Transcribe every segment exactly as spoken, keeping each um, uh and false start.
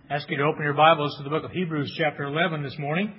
I ask you to open your Bibles to the book of Hebrews chapter eleven this morning.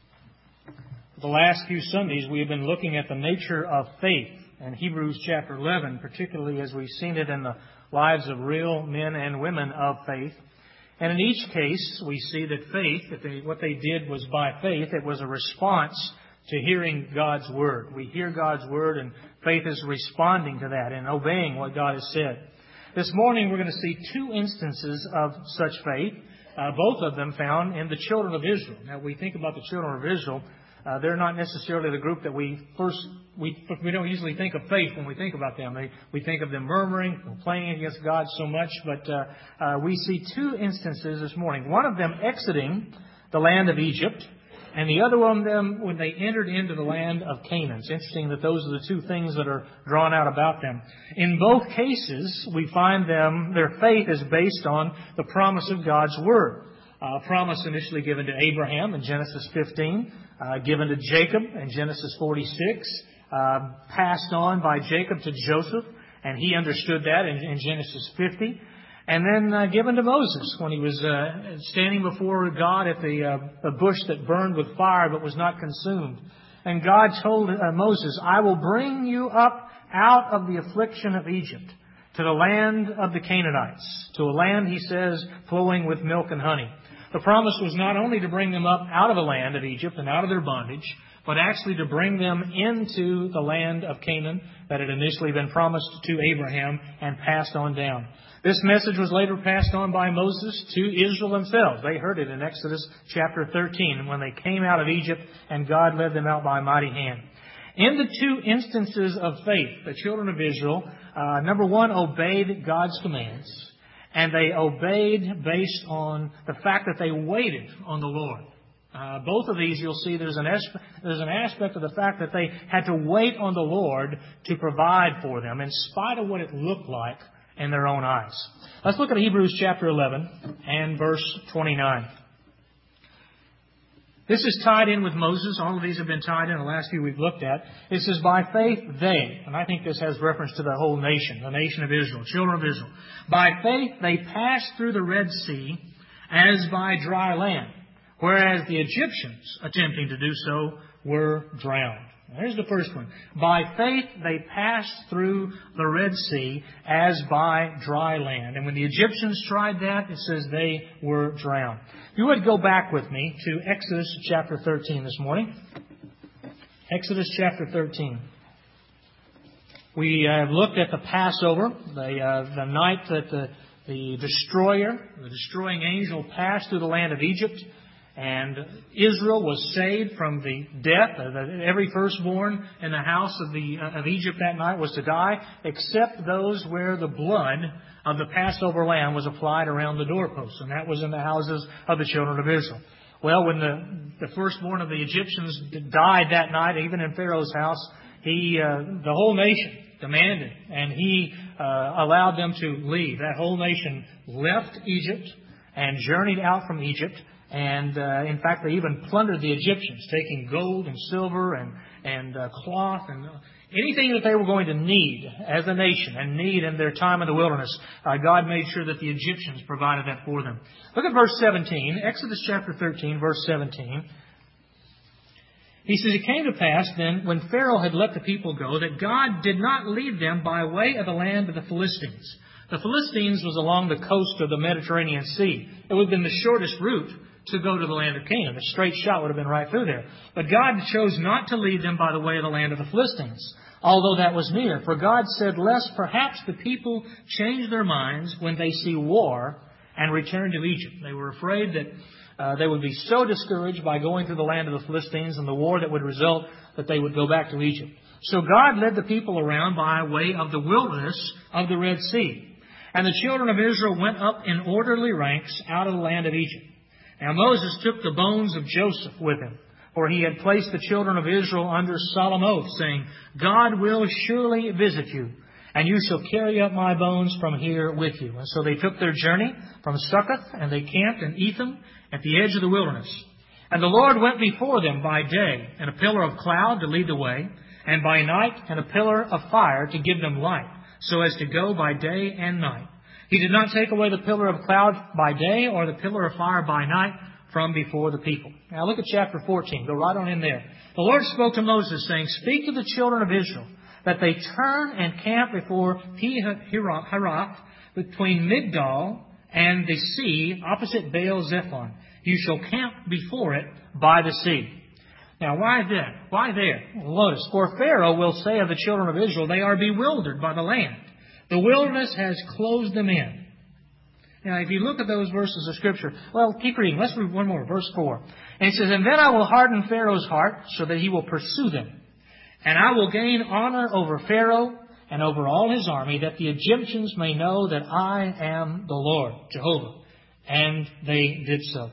For the last few Sundays we have been looking at the nature of faith in Hebrews chapter eleven, particularly as we've seen it in the lives of real men and women of faith. And in each case we see that faith, that they, what they did was by faith. It was a response to hearing God's Word. We hear God's Word and faith is responding to that and obeying what God has said. This morning we're going to see two instances of such faith. Uh, both of them found in the children of Israel. Now, we think about the children of Israel. Uh, they're not necessarily the group that we first, we we don't usually think of faith when we think about them. They, we think of them murmuring, complaining against God so much. But uh, uh, we see two instances this morning. One of them exiting the land of Egypt, and the other one of them when they entered into the land of Canaan. It's interesting that those are the two things that are drawn out about them. In both cases, we find them, their faith is based on the promise of God's Word. A uh, promise initially given to Abraham in Genesis fifteen, uh, given to Jacob in Genesis forty-six, uh, passed on by Jacob to Joseph, and he understood that in, in Genesis fifty. And then uh, given to Moses when he was uh, standing before God at the, uh, the bush that burned with fire but was not consumed. And God told uh, Moses, I will bring you up out of the affliction of Egypt to the land of the Canaanites, to a land, he says, flowing with milk and honey. The promise was not only to bring them up out of the land of Egypt and out of their bondage, but actually to bring them into the land of Canaan that had initially been promised to Abraham and passed on down. This message was later passed on by Moses to Israel themselves. They heard it in Exodus chapter thirteen when they came out of Egypt and God led them out by a mighty hand. In the two instances of faith, the children of Israel, uh, number one, obeyed God's commands. And they obeyed based on the fact that they waited on the Lord. Uh, both of these, you'll see there's an, aspe- there's an aspect of the fact that they had to wait on the Lord to provide for them in spite of what it looked like in their own eyes. Let's look at Hebrews chapter eleven and verse twenty-nine. This is tied in with Moses. All of these have been tied in the last few we've looked at. It says, by faith they, and I think this has reference to the whole nation, the nation of Israel, children of Israel. By faith they passed through the Red Sea as by dry land, whereas the Egyptians, attempting to do so, were drowned. There's the first one. By faith they passed through the Red Sea as by dry land. And when the Egyptians tried that, it says they were drowned. If you would go back with me to Exodus chapter thirteen this morning. Exodus chapter thirteen. We have looked at the Passover, the, uh, the night that the, the destroyer, the destroying angel passed through the land of Egypt. And Israel was saved from the death. Every firstborn in the house of the of Egypt that night was to die, except those where the blood of the Passover lamb was applied around the doorposts. And that was in the houses of the children of Israel. Well, when the, the firstborn of the Egyptians died that night, even in Pharaoh's house, he uh, the whole nation demanded, and he uh, allowed them to leave. That whole nation left Egypt and journeyed out from Egypt. And, uh, in fact, they even plundered the Egyptians, taking gold and silver and, and uh, cloth and anything that they were going to need as a nation and need in their time in the wilderness. Uh, God made sure that the Egyptians provided that for them. Look at verse seventeen, Exodus chapter thirteen, verse seventeen. He says, it came to pass then, when Pharaoh had let the people go, that God did not lead them by way of the land of the Philistines. The Philistines was along the coast of the Mediterranean Sea. It would have been the shortest route to go to the land of Canaan. A straight shot would have been right through there. But God chose not to lead them by the way of the land of the Philistines, although that was near. For God said, lest perhaps the people change their minds when they see war and return to Egypt. They were afraid that uh, they would be so discouraged by going through the land of the Philistines and the war that would result that they would go back to Egypt. So God led the people around by way of the wilderness of the Red Sea. And the children of Israel went up in orderly ranks out of the land of Egypt. Now Moses took the bones of Joseph with him, for he had placed the children of Israel under solemn oath, saying, God will surely visit you, and you shall carry up my bones from here with you. And so they took their journey from Succoth, and they camped in Etham at the edge of the wilderness. And the Lord went before them by day in a pillar of cloud to lead the way, and by night in a pillar of fire to give them light, so as to go by day and night. He did not take away the pillar of cloud by day or the pillar of fire by night from before the people. Now look at chapter fourteen. Go right on in there. The Lord spoke to Moses, saying, Speak to the children of Israel, that they turn and camp before Pi-hahiroth, between Migdol and the sea, opposite Baal-zephon. You shall camp before it by the sea. Now, why that? Why there? Well, notice, for Pharaoh will say of the children of Israel, they are bewildered by the land. The wilderness has closed them in. Now, if you look at those verses of Scripture, well, keep reading. Let's read one more, verse four. And it says, And then I will harden Pharaoh's heart, so that he will pursue them. And I will gain honor over Pharaoh and over all his army, that the Egyptians may know that I am the Lord, Jehovah. And they did so.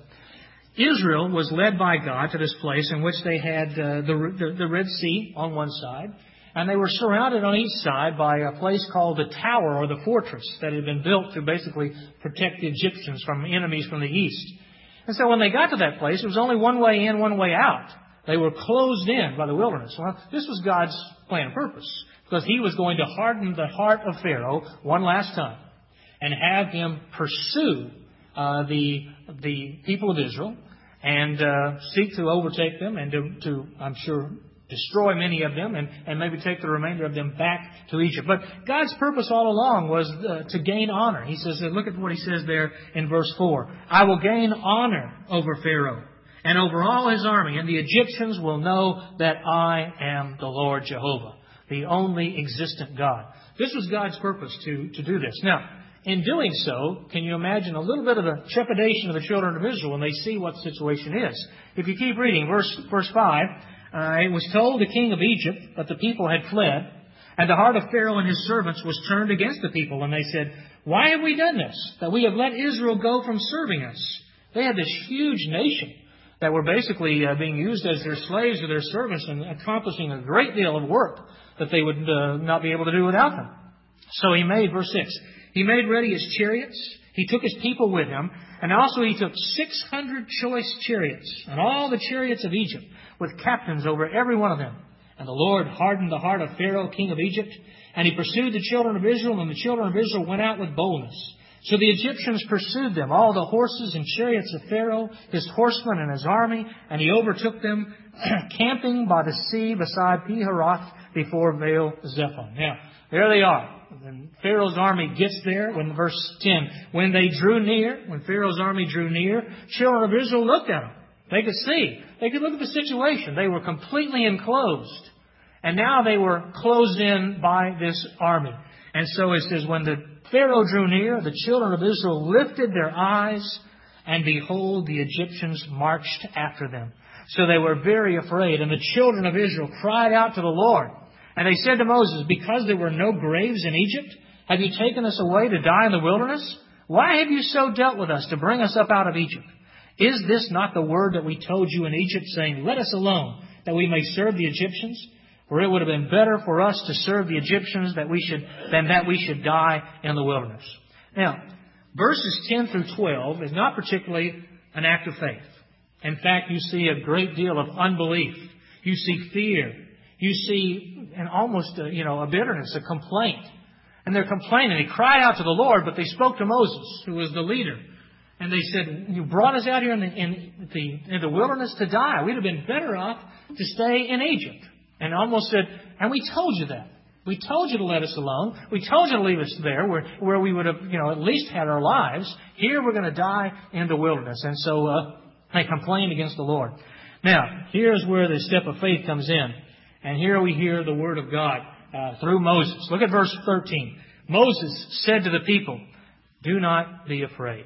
Israel was led by God to this place in which they had uh, the, the, the Red Sea on one side, and they were surrounded on each side by a place called the Tower, or the fortress, that had been built to basically protect the Egyptians from enemies from the east. And so when they got to that place, it was only one way in, one way out. They were closed in by the wilderness. Well, this was God's plan and purpose, because He was going to harden the heart of Pharaoh one last time and have him pursue uh, the the people of Israel and uh, seek to overtake them and to, to, I'm sure, destroy many of them and, and maybe take the remainder of them back to Egypt. But God's purpose all along was uh, to gain honor. He says, look at what He says there in verse four. I will gain honor over Pharaoh and over all his army, and the Egyptians will know that I am the Lord Jehovah, the only existent God. This was God's purpose to, to do this. Now, in doing so, can you imagine a little bit of the trepidation of the children of Israel when they see what the situation is? If you keep reading, verse, verse five, uh, it was told the king of Egypt that the people had fled, and the heart of Pharaoh and his servants was turned against the people, and they said, Why have we done this, that we have let Israel go from serving us? They had this huge nation that were basically uh, being used as their slaves or their servants and accomplishing a great deal of work that they would uh, not be able to do without them. So he made, verse six, He made ready his chariots. He took his people with him. And also he took six hundred choice chariots and all the chariots of Egypt with captains over every one of them. And the Lord hardened the heart of Pharaoh, king of Egypt. And he pursued the children of Israel, and the children of Israel went out with boldness. So the Egyptians pursued them, all the horses and chariots of Pharaoh, his horsemen and his army, and he overtook them, camping by the sea beside Pi-hahiroth before Baal-zephon. Now, there they are. When Pharaoh's army gets there, when verse ten, when they drew near, when Pharaoh's army drew near, children of Israel looked at them. They could see. They could look at the situation. They were completely enclosed. And now they were closed in by this army. And so it says, when the Pharaoh drew near, the children of Israel lifted their eyes, and behold, the Egyptians marched after them. So they were very afraid. And the children of Israel cried out to the Lord. And they said to Moses, Because there were no graves in Egypt, have you taken us away to die in the wilderness? Why have you so dealt with us to bring us up out of Egypt? Is this not the word that we told you in Egypt, saying, Let us alone, that we may serve the Egyptians? For it would have been better for us to serve the Egyptians that we should, than that we should die in the wilderness. Now, verses ten through twelve is not particularly an act of faith. In fact, you see a great deal of unbelief. You see fear. You see an almost a, you know a bitterness, a complaint. And they're complaining. They cried out to the Lord, but they spoke to Moses, who was the leader. And they said, You brought us out here in the, in the, in the wilderness to die. We'd have been better off to stay in Egypt. And almost said, and we told you that. We told you to let us alone. We told you to leave us there where, where we would have, you know, at least had our lives. Here we're going to die in the wilderness. And so uh, they complained against the Lord. Now, here's where the step of faith comes in. And here we hear the word of God uh, through Moses. Look at verse thirteen. Moses said to the people, Do not be afraid.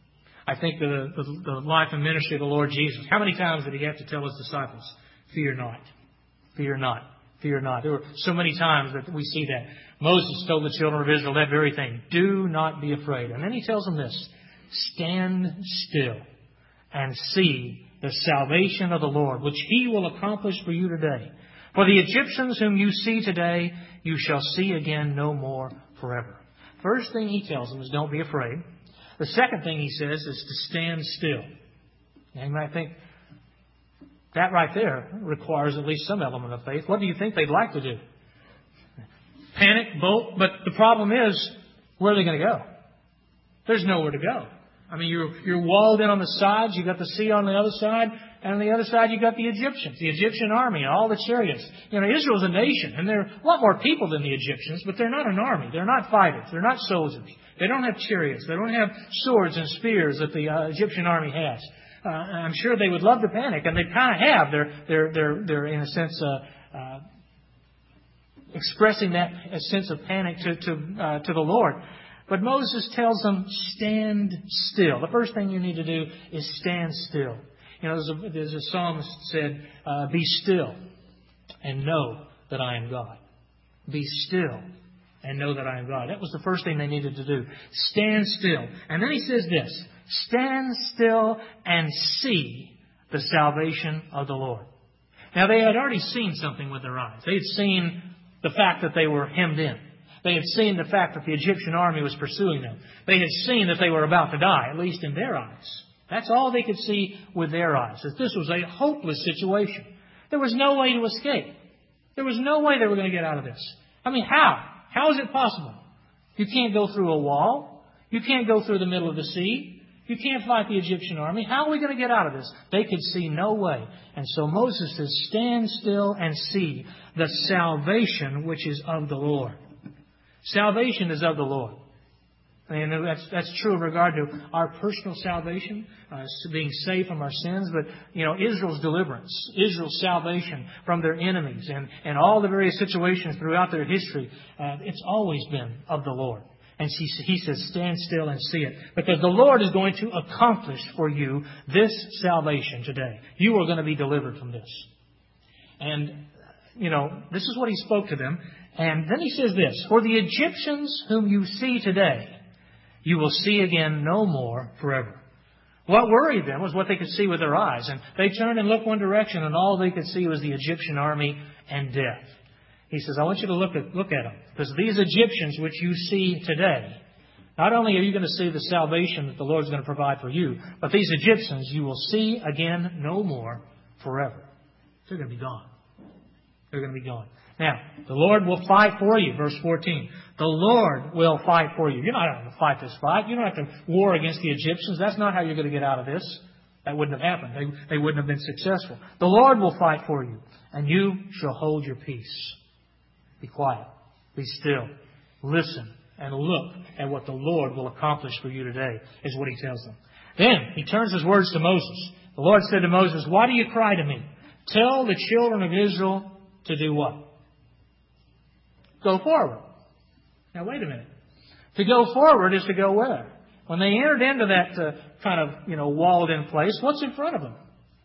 I think the, the, the life and ministry of the Lord Jesus, how many times did He have to tell His disciples, Fear not. Fear not. Fear not. There were so many times that we see that. Moses told the children of Israel that very thing. Do not be afraid. And then he tells them this. Stand still and see the salvation of the Lord, which He will accomplish for you today. For the Egyptians whom you see today, you shall see again no more forever. First thing he tells them is don't be afraid. The second thing he says is to stand still. And you might think, that right there requires at least some element of faith. What do you think they'd like to do? Panic, bolt. But the problem is, where are they going to go? There's nowhere to go. I mean, you're, you're walled in on the sides. You've got the sea on the other side. And on the other side, you've got the Egyptians, the Egyptian army, and all the chariots. You know, Israel's a nation, and there are a lot more people than the Egyptians, but they're not an army. They're not fighters. They're not soldiers. They don't have chariots. They don't have swords and spears that the uh, Egyptian army has. Uh, I'm sure they would love to panic, and they kind of have. They're, they're, they're, they're in a sense, uh, uh, expressing that a sense of panic to to, uh, to the Lord. But Moses tells them, stand still. The first thing you need to do is stand still. You know, there's a, there's a psalmist said, uh, be still and know that I am God. Be still and know that I am God. That was the first thing they needed to do. Stand still. And then he says this, stand still and see the salvation of the Lord. Now, they had already seen something with their eyes. They had seen the fact that they were hemmed in. They had seen the fact that the Egyptian army was pursuing them. They had seen that they were about to die, at least in their eyes. That's all they could see with their eyes, that this was a hopeless situation. There was no way to escape. There was no way they were going to get out of this. I mean, how? How is it possible? You can't go through a wall. You can't go through the middle of the sea. You can't fight the Egyptian army. How are we going to get out of this? They could see no way. And so Moses says, stand still and see the salvation which is of the Lord. Salvation is of the Lord. And that's, that's true in regard to our personal salvation, uh, being saved from our sins. But, you know, Israel's deliverance, Israel's salvation from their enemies, and, and all the various situations throughout their history, uh, it's always been of the Lord. And he, he says, stand still and see it. Because the Lord is going to accomplish for you this salvation today. You are going to be delivered from this. And, you know, this is what he spoke to them. And then he says this, for the Egyptians whom you see today, you will see again no more forever. What worried them was what they could see with their eyes. And they turned and looked one direction, and all they could see was the Egyptian army and death. He says, I want you to look at, look at them. Because these Egyptians which you see today, not only are you going to see the salvation that the Lord's going to provide for you, but these Egyptians you will see again no more forever. They're going to be gone. They're going to be gone. Now, the Lord will fight for you. Verse fourteen. The Lord will fight for you. You're not going to fight this fight. You don't have to war against the Egyptians. That's not how you're going to get out of this. That wouldn't have happened. They, they wouldn't have been successful. The Lord will fight for you, and you shall hold your peace. Be quiet. Be still. Listen and look at what the Lord will accomplish for you today, is what he tells them. Then he turns his words to Moses. The Lord said to Moses, why do you cry to me? Tell the children of Israel to do what? Go forward. Now, wait a minute. To go forward is to go where? When they entered into that uh, kind of, you know, walled-in place, what's in front of them?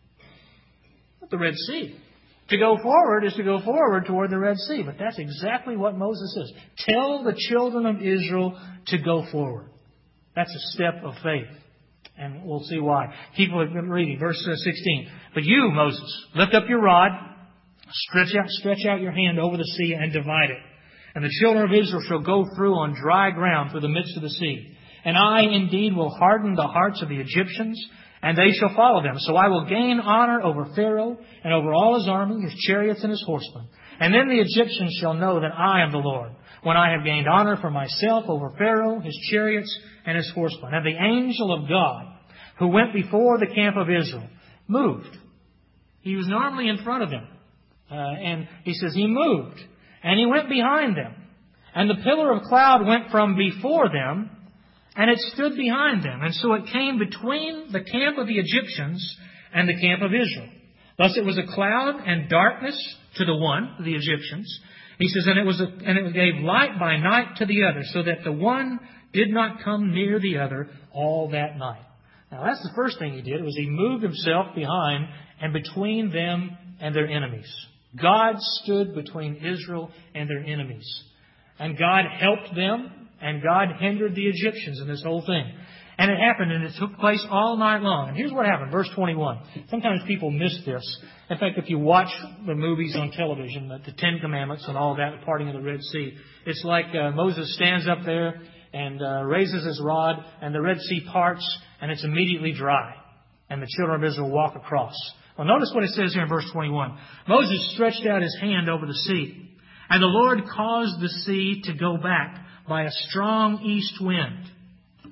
The Red Sea. To go forward is to go forward toward the Red Sea. But that's exactly what Moses says. Tell the children of Israel to go forward. That's a step of faith. And we'll see why. Keep reading. Verse sixteen. But you, Moses, lift up your rod, stretch out, stretch out your hand over the sea and divide it. And the children of Israel shall go through on dry ground through the midst of the sea. And I indeed will harden the hearts of the Egyptians, and they shall follow them. So I will gain honor over Pharaoh and over all his army, his chariots and his horsemen. And then the Egyptians shall know that I am the Lord, when I have gained honor for myself over Pharaoh, his chariots and his horsemen. And the angel of God, who went before the camp of Israel, moved. He was normally in front of them. Uh, and he says he moved. And he went behind them. And the pillar of cloud went from before them, and it stood behind them. And so it came between the camp of the Egyptians and the camp of Israel. Thus it was a cloud and darkness to the one, the Egyptians. He says, and it was a, and it gave light by night to the other, so that the one did not come near the other all that night. Now that's the first thing he did, was he moved himself behind and between them and their enemies. God stood between Israel and their enemies. And God helped them, and God hindered the Egyptians in this whole thing. And it happened, and it took place all night long. And here's what happened, verse twenty-one. Sometimes people miss this. In fact, if you watch the movies on television, the, the Ten Commandments and all that, the parting of the Red Sea, it's like uh, Moses stands up there and uh, raises his rod, and the Red Sea parts, and it's immediately dry. And the children of Israel walk across. Well, notice what it says here in verse twenty-one. Moses stretched out his hand over the sea, and the Lord caused the sea to go back by a strong east wind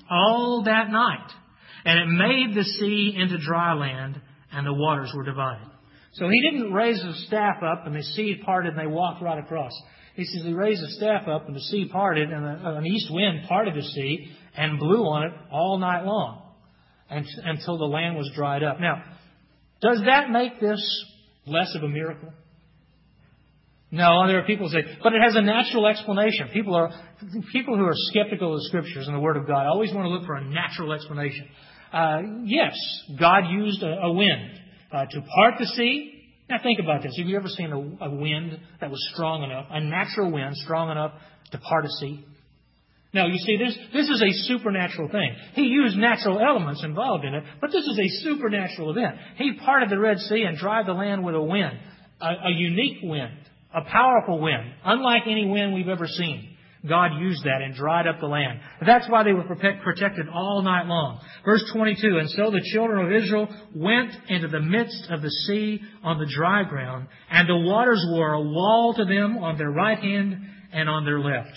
all that night. And it made the sea into dry land, and the waters were divided. So he didn't raise the staff up, and the sea parted, and they walked right across. He says he raised the staff up, and the sea parted, and an east wind parted the sea and blew on it all night long and, until the land was dried up. Now, does that make this less of a miracle? No, there are people who say, but it has a natural explanation. People are people who are skeptical of the Scriptures and the Word of God always want to look for a natural explanation. Uh, yes, God used a, a wind uh, to part the sea. Now think about this. Have you ever seen a, a wind that was strong enough, a natural wind strong enough to part a sea? No, you see, this, this is a supernatural thing. He used natural elements involved in it, but this is a supernatural event. He parted the Red Sea and dried the land with a wind, a, a unique wind, a powerful wind, unlike any wind we've ever seen. God used that and dried up the land. That's why they were protected all night long. Verse twenty-two, and so the children of Israel went into the midst of the sea on the dry ground, and the waters were a wall to them on their right hand and on their left.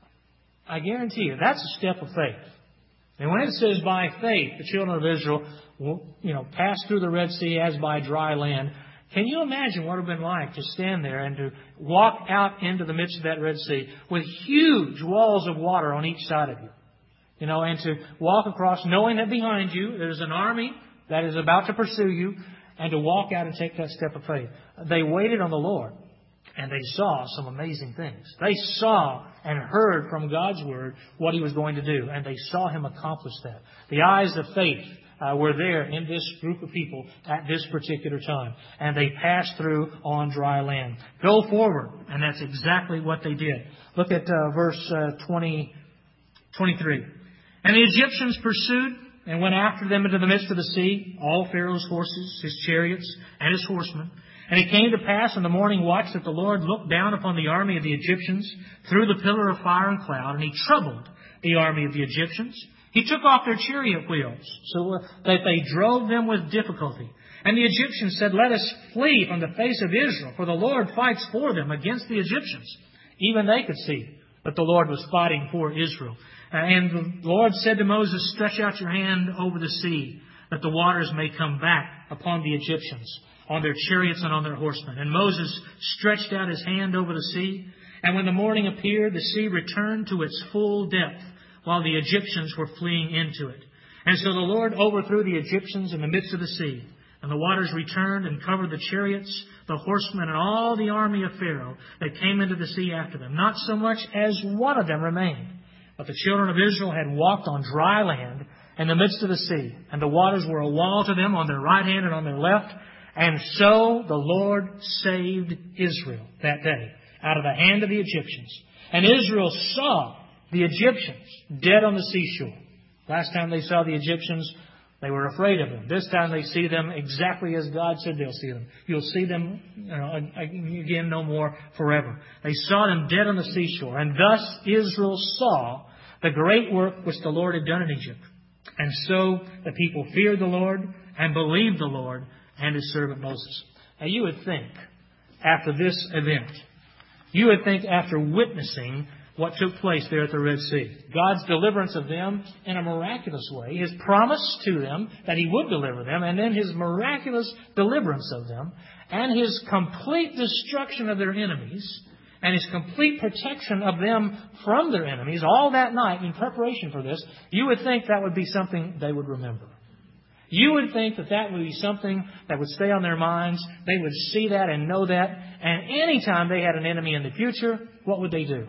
I guarantee you, that's a step of faith. And when it says by faith, the children of Israel, you know, passed through the Red Sea as by dry land, can you imagine what it would have been like to stand there and to walk out into the midst of that Red Sea with huge walls of water on each side of you? You know, and to walk across knowing that behind you there's an army that is about to pursue you, and to walk out and take that step of faith. They waited on the Lord, and they saw some amazing things. They saw and heard from God's Word what He was going to do, and they saw Him accomplish that. The eyes of faith Uh, were there in this group of people at this particular time. And they passed through on dry land. Go forward. And that's exactly what they did. Look at uh, verse uh, twenty, twenty-three. And the Egyptians pursued and went after them into the midst of the sea, all Pharaoh's horses, his chariots, and his horsemen. And it came to pass in the morning watch that the Lord looked down upon the army of the Egyptians through the pillar of fire and cloud, and He troubled the army of the Egyptians. He took off their chariot wheels so that they drove them with difficulty. And the Egyptians said, let us flee from the face of Israel, for the Lord fights for them against the Egyptians. Even they could see that the Lord was fighting for Israel. And the Lord said to Moses, stretch out your hand over the sea, that the waters may come back upon the Egyptians, on their chariots and on their horsemen. And Moses stretched out his hand over the sea. And when the morning appeared, the sea returned to its full depth, while the Egyptians were fleeing into it. And so the Lord overthrew the Egyptians in the midst of the sea. And the waters returned and covered the chariots, the horsemen, and all the army of Pharaoh that came into the sea after them. Not so much as one of them remained. But the children of Israel had walked on dry land in the midst of the sea. And the waters were a wall to them on their right hand and on their left. And so the Lord saved Israel that day out of the hand of the Egyptians. And Israel saw the Egyptians dead on the seashore. Last time they saw the Egyptians, they were afraid of them. This time they see them exactly as God said they'll see them. You'll see them you know, again no more forever. They saw them dead on the seashore. And thus Israel saw the great work which the Lord had done in Egypt. And so the people feared the Lord and believed the Lord and His servant Moses. Now you would think, after this event, you would think after witnessing what took place there at the Red Sea, God's deliverance of them in a miraculous way, His promise to them that He would deliver them, and then His miraculous deliverance of them, and His complete destruction of their enemies, and His complete protection of them from their enemies, all that night in preparation for this, you would think that would be something they would remember. You would think that that would be something that would stay on their minds. They would see that and know that. And any time they had an enemy in the future, what would they do?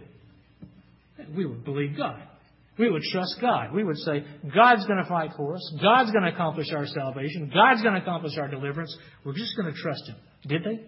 We would believe God. We would trust God. We would say, God's going to fight for us. God's going to accomplish our salvation. God's going to accomplish our deliverance. We're just going to trust Him. Did they?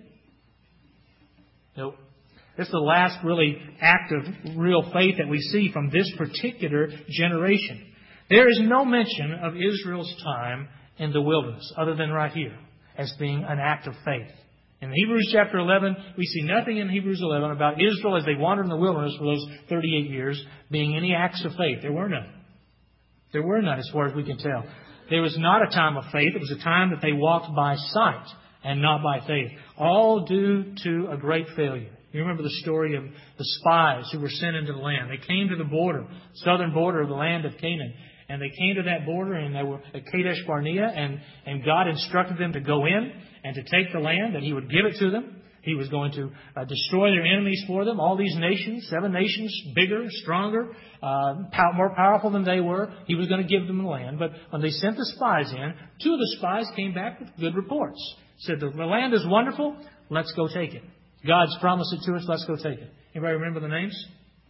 Nope. This is the last really act of real faith that we see from this particular generation. There is no mention of Israel's time in the wilderness other than right here as being an act of faith. In Hebrews chapter eleven, we see nothing in Hebrews eleven about Israel as they wandered in the wilderness for those thirty-eight years being any acts of faith. There were none. There were none as far as we can tell. There was not a time of faith. It was a time that they walked by sight and not by faith. All due to a great failure. You remember the story of the spies who were sent into the land. They came to the border, southern border of the land of Canaan. And they came to that border, and they were at Kadesh Barnea, and, and God instructed them to go in and to take the land, and He would give it to them. He was going to uh, destroy their enemies for them. All these nations, seven nations, bigger, stronger, uh, pow- more powerful than they were. He was going to give them the land. But when they sent the spies in, two of the spies came back with good reports. Said, the land is wonderful. Let's go take it. God's promised it to us. Let's go take it. Anybody remember the names?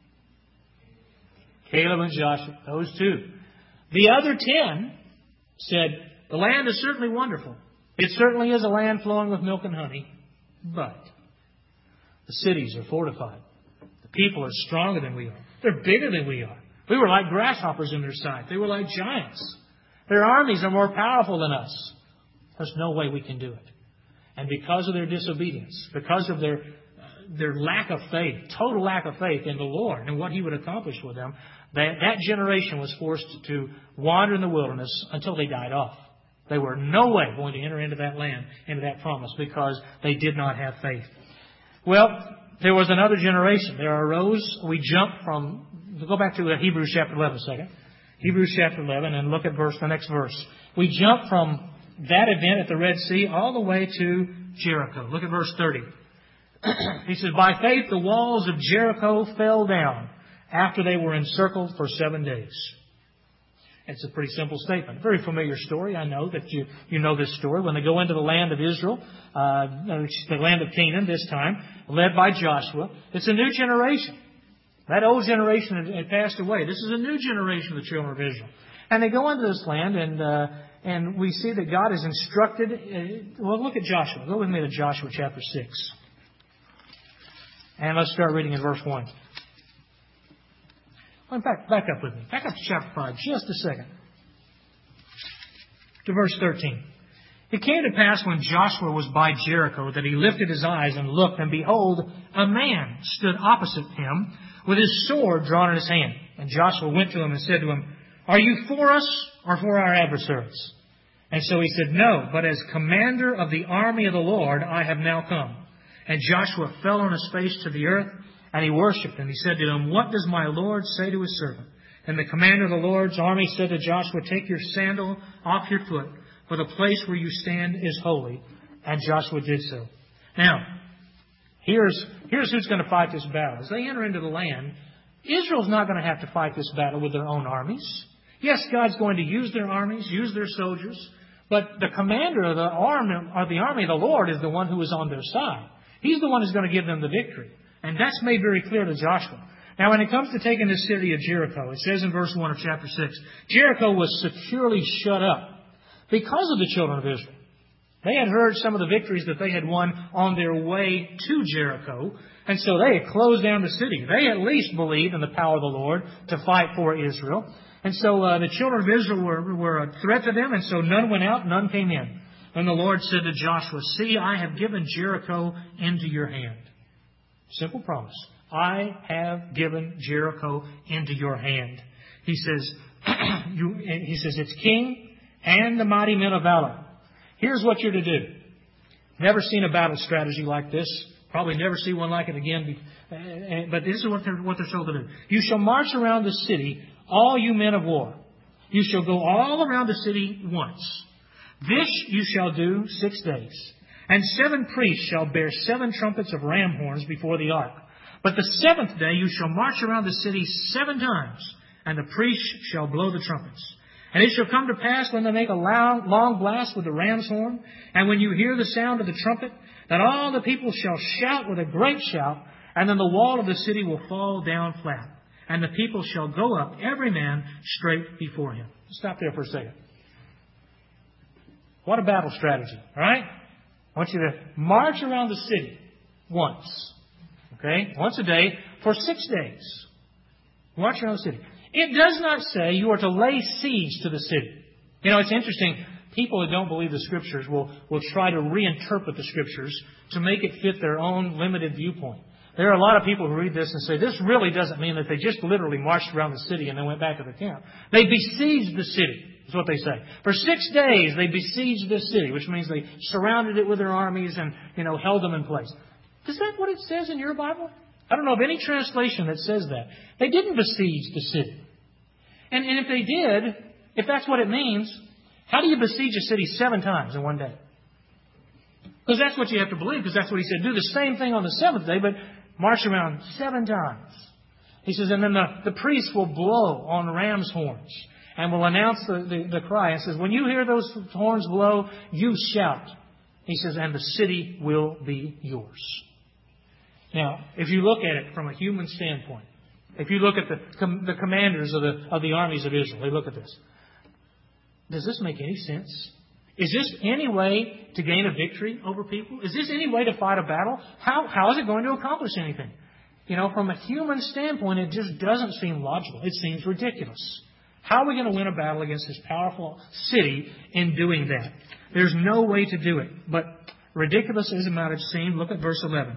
Caleb and Joshua. Those two. The other ten said, the land is certainly wonderful. It certainly is a land flowing with milk and honey. But the cities are fortified. The people are stronger than we are. They're bigger than we are. We were like grasshoppers in their sight. They were like giants. Their armies are more powerful than us. There's no way we can do it. And because of their disobedience, because of their uh, their lack of faith, total lack of faith in the Lord and what He would accomplish with them, that, that generation was forced to wander in the wilderness until they died off. They were no way going to enter into that land, into that promise, because they did not have faith. Well, there was another generation. There arose, we jump from, we'll go back to Hebrews chapter eleven a second. Hebrews chapter eleven, and look at verse, the next verse. We jump from that event at the Red Sea all the way to Jericho. Look at verse thirty. He says, by faith the walls of Jericho fell down after they were encircled for seven days. It's a pretty simple statement. Very familiar story. I know that you, you know this story. When they go into the land of Israel, uh, the land of Canaan this time, led by Joshua, it's a new generation. That old generation had, had passed away. This is a new generation of the children of Israel. And they go into this land, and uh, and we see that God has instructed. Uh, well, look at Joshua. Go with me to Joshua chapter six. And let's start reading in verse one. Well, back, back up with me. Back up to chapter five, just a second. To verse thirteen. It came to pass when Joshua was by Jericho that he lifted his eyes and looked, and behold, a man stood opposite him with his sword drawn in his hand. And Joshua went to him and said to him, are you for us or for our adversaries? And so he said, no, but as commander of the army of the Lord I have now come. And Joshua fell on his face to the earth, and he worshipped him. He said to him, what does my Lord say to his servant? And the commander of the Lord's army said to Joshua, take your sandal off your foot, for the place where you stand is holy. And Joshua did so. Now, here's, here's who's going to fight this battle. As they enter into the land, Israel's not going to have to fight this battle with their own armies. Yes, God's going to use their armies, use their soldiers, but the commander of the army, of the army of the Lord is the one who is on their side. He's the one who's going to give them the victory. And that's made very clear to Joshua. Now, when it comes to taking the city of Jericho, it says in verse one of chapter six, Jericho was securely shut up because of the children of Israel. They had heard some of the victories that they had won on their way to Jericho, and so they had closed down the city. They at least believed in the power of the Lord to fight for Israel. And so uh, the children of Israel were, were a threat to them, and so none went out, none came in. And the Lord said to Joshua, see, I have given Jericho into your hand. Simple promise. I have given Jericho into your hand. He says, you, he says, its king and the mighty men of valor. Here's what you're to do. Never seen a battle strategy like this. Probably never see one like it again. But this is what they're, what they're told to do. You shall march around the city, all you men of war. You shall go all around the city once. This you shall do six days. And seven priests shall bear seven trumpets of ram horns before the ark. But the seventh day you shall march around the city seven times, and the priests shall blow the trumpets. And it shall come to pass when they make a loud, long blast with the ram's horn, and when you hear the sound of the trumpet, that all the people shall shout with a great shout, and then the wall of the city will fall down flat. And the people shall go up, every man straight before him. Stop there for a second. What a battle strategy, all right? I want you to march around the city once. Okay? Once a day for six days. March around the city. It does not say you are to lay siege to the city. You know, it's interesting. People who don't believe the Scriptures will, will try to reinterpret the Scriptures to make it fit their own limited viewpoint. There are a lot of people who read this and say, this really doesn't mean that they just literally marched around the city and then went back to the camp. They besieged the city, is what they say. For six days, they besieged this city, which means they surrounded it with their armies and, you know, held them in place. Is that what it says in your Bible? I don't know of any translation that says that. They didn't besiege the city. And, and if they did, if that's what it means, how do you besiege a city seven times in one day? Because that's what you have to believe, because that's what he said. Do the same thing on the seventh day, but march around seven times. He says, and then the, the priest will blow on ram's horns and will announce the, the, the cry. And says, when you hear those horns blow, you shout. He says, and the city will be yours. Now, if you look at it from a human standpoint, if you look at the, com, the commanders of the, of the armies of Israel, they look at this. Does this make any sense? Is this any way to gain a victory over people? Is this any way to fight a battle? How, how is it going to accomplish anything? You know, from a human standpoint, it just doesn't seem logical. It seems ridiculous. How are we going to win a battle against this powerful city in doing that? There's no way to do it. But ridiculous as it might have seemed, look at verse eleven.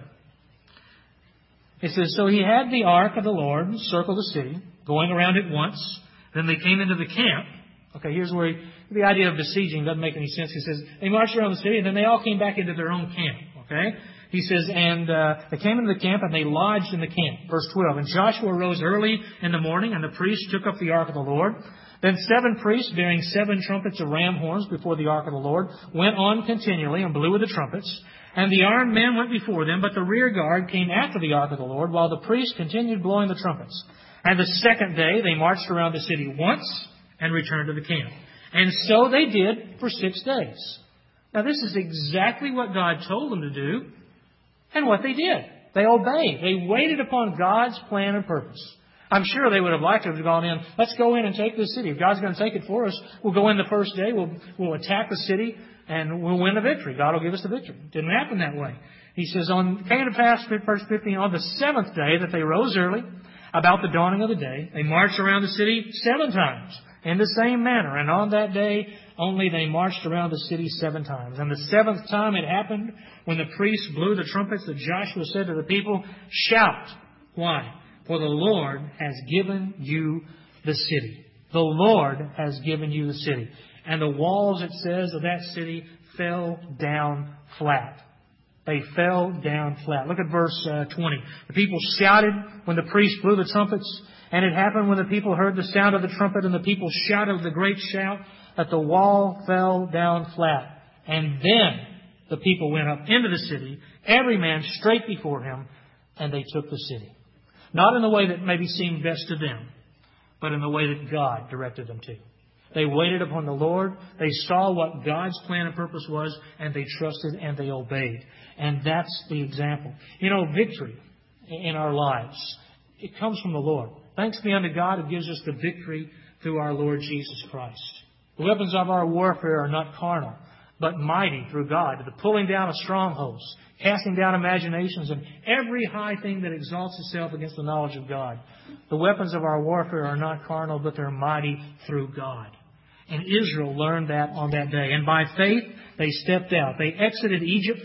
It says, so he had the ark of the Lord circle the city, going around it once. Then they came into the camp. Okay, here's where he, the idea of besieging doesn't make any sense. He says, they marched around the city, and then they all came back into their own camp. Okay? He says, and uh, they came into the camp, and they lodged in the camp. Verse twelve, and Joshua rose early in the morning, and the priests took up the ark of the Lord. Then seven priests, bearing seven trumpets of ram horns before the ark of the Lord, went on continually and blew with the trumpets. And the armed men went before them, but the rear guard came after the ark of the Lord, while the priests continued blowing the trumpets. And the second day they marched around the city once and returned to the camp. And so they did for six days. Now this is exactly what God told them to do, and what they did. They obeyed. They waited upon God's plan and purpose. I'm sure they would have liked to have gone in, let's go in and take this city. If God's going to take it for us, we'll go in the first day, we'll, we'll attack the city, and we'll win the victory. God will give us the victory. It didn't happen that way. He says, on came to pass, verse fifteen, on the seventh day that they rose early, about the dawning of the day, they marched around the city seven times in the same manner. And on that day only they marched around the city seven times. And the seventh time it happened, when the priests blew the trumpets, that Joshua said to the people, shout. Why? For the Lord has given you the city. The Lord has given you the city. And the walls, it says, of that city fell down flat. They fell down flat. Look at verse uh, twenty. The people shouted when the priest blew the trumpets. And it happened when the people heard the sound of the trumpet and the people shouted with a great shout that the wall fell down flat. And then the people went up into the city, every man straight before him, and they took the city. Not in the way that maybe seemed best to them, but in the way that God directed them to. They waited upon the Lord. They saw what God's plan and purpose was, and they trusted and they obeyed. And that's the example. You know, victory in our lives, it comes from the Lord. Thanks be unto God who gives us the victory through our Lord Jesus Christ. The weapons of our warfare are not carnal, but mighty through God, to the pulling down of strongholds, casting down imaginations, and every high thing that exalts itself against the knowledge of God. The weapons of our warfare are not carnal, but they're mighty through God. And Israel learned that on that day. And by faith, they stepped out. They exited Egypt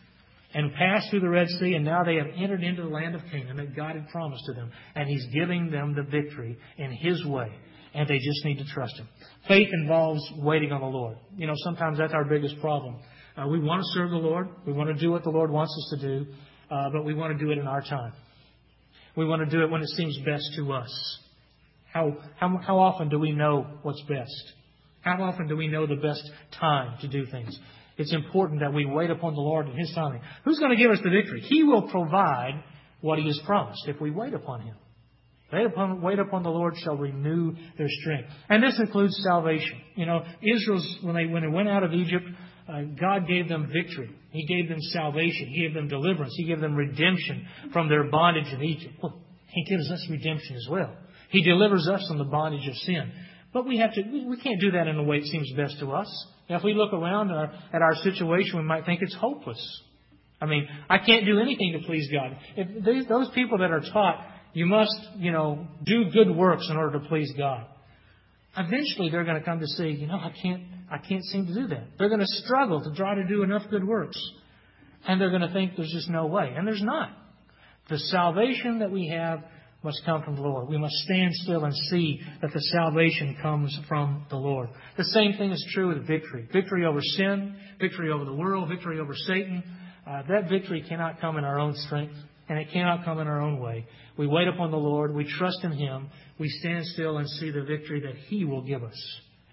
and passed through the Red Sea, and now they have entered into the land of Canaan that God had promised to them. And He's giving them the victory in His way. And they just need to trust Him. Faith involves waiting on the Lord. You know, sometimes that's our biggest problem. Uh, we want to serve the Lord. We want to do what the Lord wants us to do. Uh, but we want to do it in our time. We want to do it when it seems best to us. How, how, how often do we know what's best? How often do we know the best time to do things? It's important that we wait upon the Lord in His timing. Who's going to give us the victory? He will provide what He has promised if we wait upon Him. Wait upon, wait upon the Lord shall renew their strength. And this includes salvation. You know, Israel's, when they, when they went out of Egypt, uh, God gave them victory. He gave them salvation. He gave them deliverance. He gave them redemption from their bondage in Egypt. Well, He gives us redemption as well. He delivers us from the bondage of sin. But we have to, we can't do that in the way it seems best to us. Now, if we look around our, at our situation, we might think it's hopeless. I mean, I can't do anything to please God. If these, those people that are taught, you must, you know, do good works in order to please God. Eventually, they're going to come to see, you know, I can't, I can't seem to do that. They're going to struggle to try to do enough good works. And they're going to think there's just no way. And there's not. The salvation that we have must come from the Lord. We must stand still and see that the salvation comes from the Lord. The same thing is true with victory. Victory over sin, victory over the world, victory over Satan. Uh, that victory cannot come in our own strength, and it cannot come in our own way. We wait upon the Lord. We trust in Him. We stand still and see the victory that He will give us.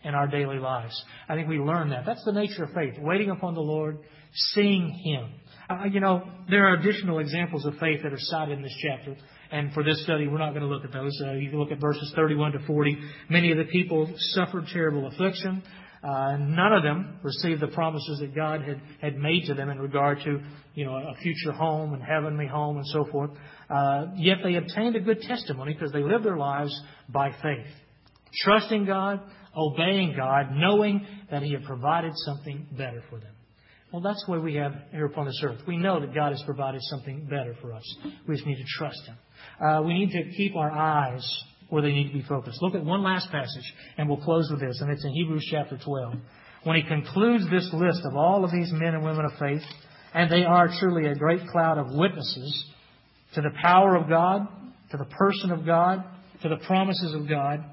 in our daily lives. I think we learn that. That's the nature of faith, waiting upon the Lord, seeing Him. Uh, you know, there are additional examples of faith that are cited in this chapter. And for this study, we're not going to look at those. Uh, you can look at verses thirty-one to forty. Many of the people suffered terrible affliction. Uh, none of them received the promises that God had, had made to them in regard to, you know, a future home and heavenly home and so forth. Uh, yet they obtained a good testimony because they lived their lives by faith, trusting God, obeying God, knowing that He had provided something better for them. Well, that's what we have here upon this earth. We know that God has provided something better for us. We just need to trust Him. Uh, we need to keep our eyes where they need to be focused. Look at one last passage, and we'll close with this, and it's in Hebrews chapter twelve. When he concludes this list of all of these men and women of faith, and they are truly a great cloud of witnesses to the power of God, to the person of God, to the promises of God,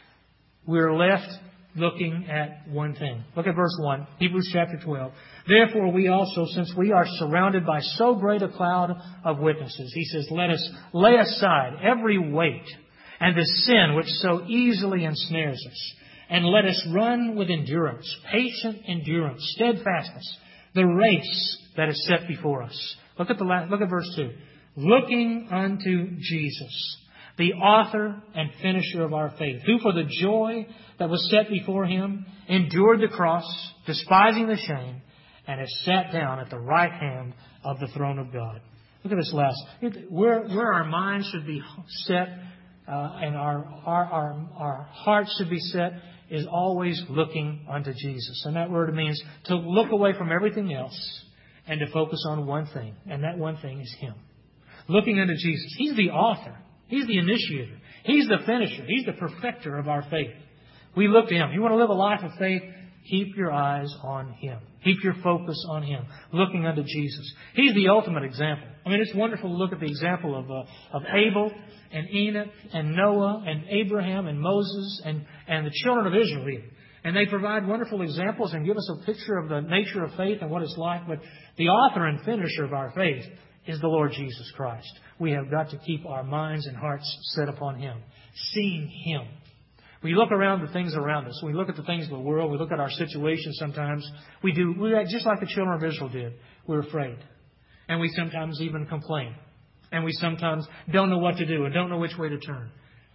we're left looking at one thing. Look at verse one, Hebrews chapter twelve. Therefore we also, since we are surrounded by so great a cloud of witnesses, he says, let us lay aside every weight and the sin which so easily ensnares us, and let us run with endurance, patient endurance, steadfastness, the race that is set before us. Look at the last, look at verse two. Looking unto Jesus, the author and finisher of our faith, who for the joy that was set before Him endured the cross, despising the shame, and has sat down at the right hand of the throne of God. Look at this last. Where, where our minds should be set uh, and our, our, our, our hearts should be set is always looking unto Jesus. And that word means to look away from everything else and to focus on one thing. And that one thing is Him. Looking unto Jesus. He's the author. He's the initiator. He's the finisher. He's the perfecter of our faith. We look to Him. You want to live a life of faith? Keep your eyes on Him. Keep your focus on Him. Looking unto Jesus. He's the ultimate example. I mean, it's wonderful to look at the example of uh, of Abel and Enoch and Noah and Abraham and Moses and, and the children of Israel even. And they provide wonderful examples and give us a picture of the nature of faith and what it's like. But the author and finisher of our faith is the Lord Jesus Christ. We have got to keep our minds and hearts set upon Him, seeing Him. We look around the things around us. We look at the things of the world. We look at our situation sometimes. We do, we act just like the children of Israel did. We're afraid. And we sometimes even complain. And we sometimes don't know what to do and don't know which way to turn.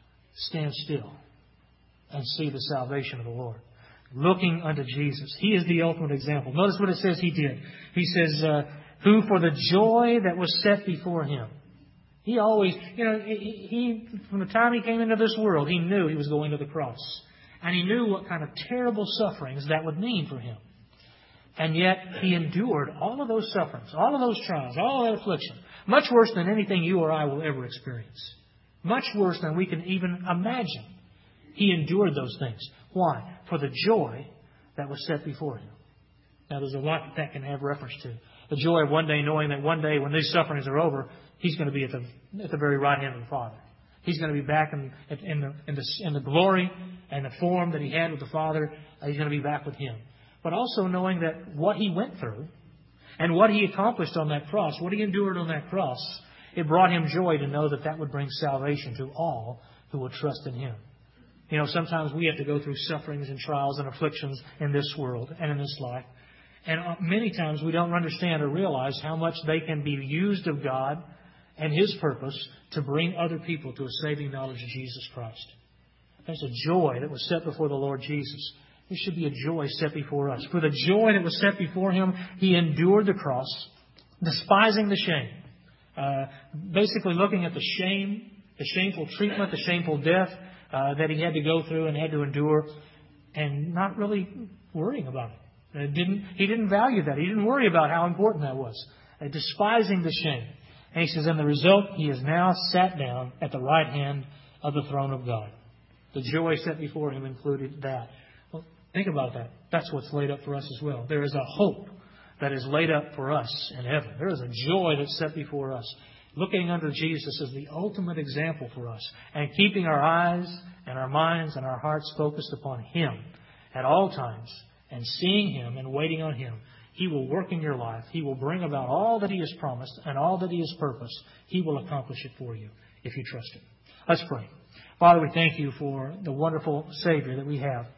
Stand still and see the salvation of the Lord. Looking unto Jesus. He is the ultimate example. Notice what it says He did. He says, uh, who for the joy that was set before Him. He always, you know, he, he, from the time He came into this world, He knew He was going to the cross. And He knew what kind of terrible sufferings that would mean for Him. And yet He endured all of those sufferings, all of those trials, all of that affliction. Much worse than anything you or I will ever experience. Much worse than we can even imagine. He endured those things. Why? For the joy that was set before Him. Now there's a lot that that can have reference to. The joy of one day knowing that one day when these sufferings are over, He's going to be at the at the very right hand of the Father. He's going to be back in, in, the, in, the, in the glory and the form that He had with the Father. He's going to be back with Him. But also knowing that what He went through and what He accomplished on that cross, what He endured on that cross, it brought Him joy to know that that would bring salvation to all who will trust in Him. You know, sometimes we have to go through sufferings and trials and afflictions in this world and in this life. And many times we don't understand or realize how much they can be used of God and His purpose to bring other people to a saving knowledge of Jesus Christ. There's a joy that was set before the Lord Jesus. There should be a joy set before us. For the joy that was set before Him, He endured the cross, despising the shame. Uh, basically looking at the shame, the shameful treatment, the shameful death uh, that He had to go through and had to endure, and not really worrying about it. It didn't, he didn't value that. He didn't worry about how important that was. Uh, despising the shame. And He says, and the result, He is now sat down at the right hand of the throne of God. The joy set before Him included that. Well, think about that. That's what's laid up for us as well. There is a hope that is laid up for us in heaven. There is a joy that's set before us. Looking unto Jesus is the ultimate example for us. And keeping our eyes and our minds and our hearts focused upon Him at all times. And seeing Him and waiting on Him, He will work in your life. He will bring about all that He has promised and all that He has purposed. He will accomplish it for you if you trust Him. Let's pray. Father, we thank You for the wonderful Savior that we have.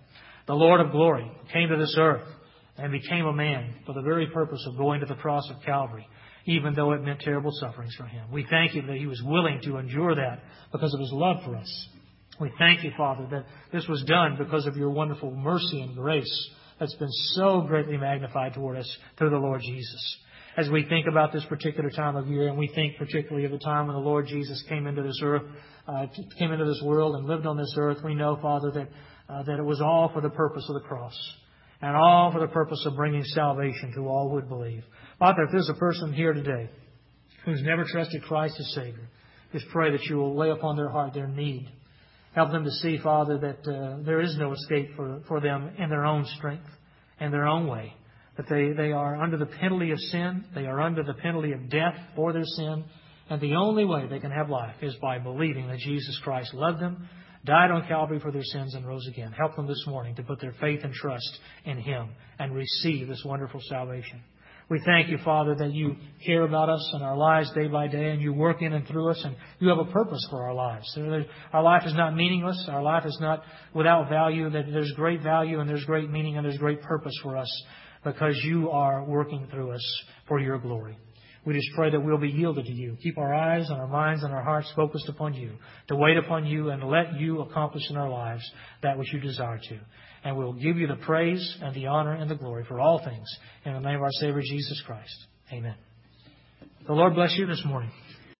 the Lord of glory, who came to this earth and became a man for the very purpose of going to the cross of Calvary, even though it meant terrible sufferings for Him. We thank You that He was willing to endure that because of His love for us. We thank You, Father, that this was done because of Your wonderful mercy and grace that's been so greatly magnified toward us through the Lord Jesus. As we think about this particular time of year, and we think particularly of the time when the Lord Jesus came into this earth, uh, came into this world and lived on this earth, we know, Father, that uh, that it was all for the purpose of the cross, and all for the purpose of bringing salvation to all who would believe. Father, if there's a person here today who's never trusted Christ as Savior, just pray that You will lay upon their heart their need. Help them to see, Father, that uh, there is no escape for, for them in their own strength and their own way. That they, they are under the penalty of sin. They are under the penalty of death for their sin. And the only way they can have life is by believing that Jesus Christ loved them, died on Calvary for their sins, and rose again. Help them this morning to put their faith and trust in Him and receive this wonderful salvation. We thank You, Father, that You care about us and our lives day by day, and You work in and through us, and You have a purpose for our lives. Our life is not meaningless. Our life is not without value. That there's great value and there's great meaning and there's great purpose for us because You are working through us for Your glory. We just pray that we'll be yielded to You. Keep our eyes and our minds and our hearts focused upon You, to wait upon You and let You accomplish in our lives that which You desire to. And we'll give You the praise and the honor and the glory for all things. In the name of our Savior, Jesus Christ. Amen. The Lord bless you this morning.